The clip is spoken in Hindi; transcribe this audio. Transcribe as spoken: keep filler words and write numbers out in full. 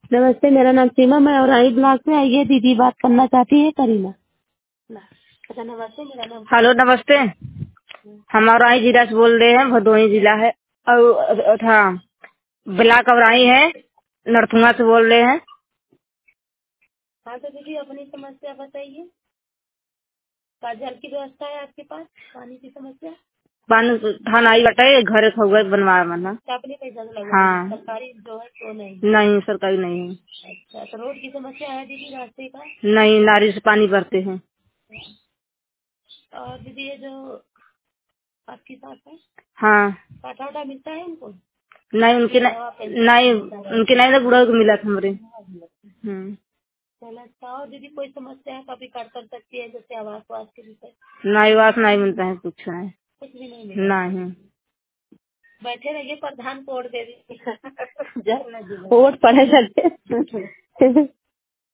नमस्ते, मेरा नाम सीमा, मैं औराई ब्लॉक से आई है। दीदी बात करना चाहती है, करीना। अच्छा नमस्ते, मेरा नाम हेलो नमस्ते। हम औराई जिला से बोल रहे हैं, भदोही जिला है और था ब्लॉक औराई है, नरथुआ से बोल रहे हैं। हाँ तो दीदी अपनी समस्या बताइए। का जल की व्यवस्था है आपके पास? पानी की समस्या? पानी थाना आई बटाई घर खगुआ बनवा बना अपने पैसा से लगवा। हाँ सरकारी जो है तो नहीं? नहीं सरकारी नहीं है। अच्छा तो रोड की समस्या है दीदी, रास्ते का? नहीं, नाली से पानी भरते हैं। और दीदी ये जो आपकी सास है, हाँ काटा वाटा मिलता है उनको? नहीं उनके नहीं, नहीं उनके नहीं, बुढ़ा को मिला था हमारे। हम्म चलो अच्छा। और दीदी कोई समस्या है कभी काट कर सकती है, जैसे आवास वास के विषय? नहीं आवास नहीं मिलता है, कुछ है कुछ भी नहीं मिलता। नहीं बैठे रहिए, प्रधान को वोट दे दीजिए। वोट पड़े लगे।